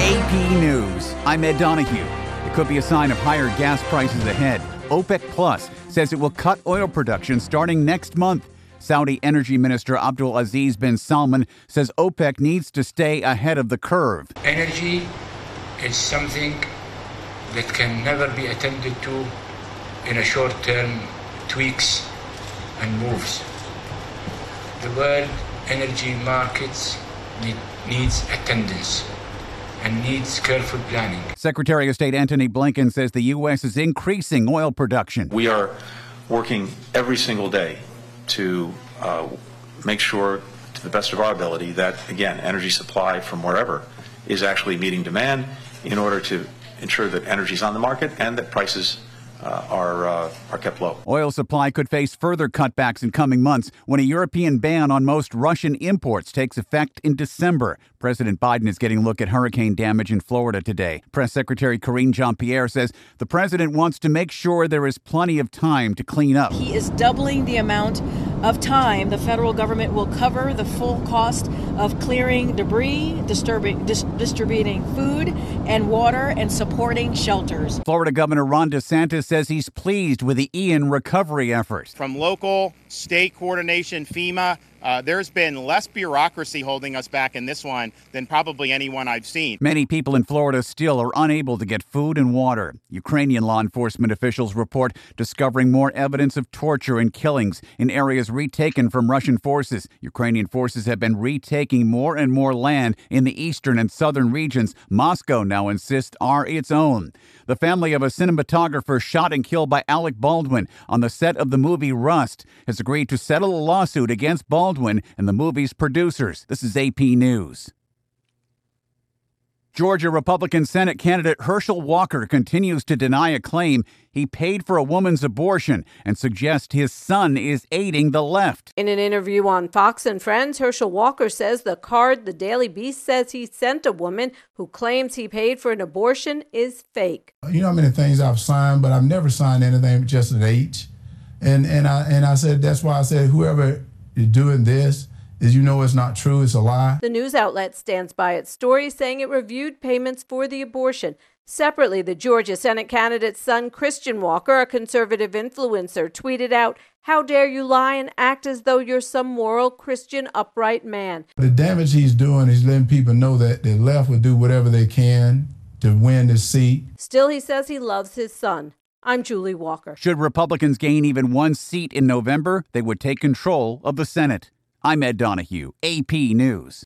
AP News. I'm Ed Donahue. It could be a sign of higher gas prices ahead. OPEC Plus says it will cut oil production starting next month. Saudi Energy Minister Abdul Aziz bin Salman says OPEC needs to stay ahead of the curve. Energy is something that can never be attended to in a short-term tweaks and moves. The world energy markets needs attendance and needs careful planning. Secretary of State Antony Blinken says the U.S. is increasing oil production. We are working every single day to make sure, to the best of our ability, that, again, energy supply from wherever is actually meeting demand in order to ensure that energy is on the market and that prices are kept low. Oil supply could face further cutbacks in coming months when a European ban on most Russian imports takes effect in December. President Biden is getting a look at hurricane damage in Florida today. Press Secretary Karine Jean-Pierre says the president wants to make sure there is plenty of time to clean up. He is doubling the amount of time the federal government will cover the full cost of clearing debris, distributing food and water, and supporting shelters. Florida Governor Ron DeSantis says he's pleased with the Ian recovery efforts. From local, state coordination, FEMA, there's been less bureaucracy holding us back in this one than probably anyone I've seen. Many people in Florida still are unable to get food and water. Ukrainian law enforcement officials report discovering more evidence of torture and killings in areas retaken from Russian forces. Ukrainian forces have been retaking more and more land in the eastern and southern regions Moscow now insists are its own. The family of a cinematographer shot and killed by Alec Baldwin on the set of the movie Rust has agreed to settle a lawsuit against Baldwin and the movie's producers. This is AP News. Georgia Republican Senate candidate Herschel Walker continues to deny a claim he paid for a woman's abortion and suggests his son is aiding the left. In an interview on Fox and Friends, Herschel Walker says the card the Daily Beast says he sent a woman who claims he paid for an abortion is fake. You know how many things I've signed, but I've never signed anything with just an H. And I said, that's why I said, whoever is doing this, is it's not true, it's a lie. The news outlet stands by its story, saying it reviewed payments for the abortion. Separately, the Georgia Senate candidate's son, Christian Walker, a conservative influencer, tweeted out, "How dare you lie and act as though you're some moral, Christian, upright man." The damage he's doing is letting people know that the left will do whatever they can to win the seat. Still, he says he loves his son. I'm Julie Walker. Should Republicans gain even one seat in November, they would take control of the Senate. I'm Ed Donahue, AP News.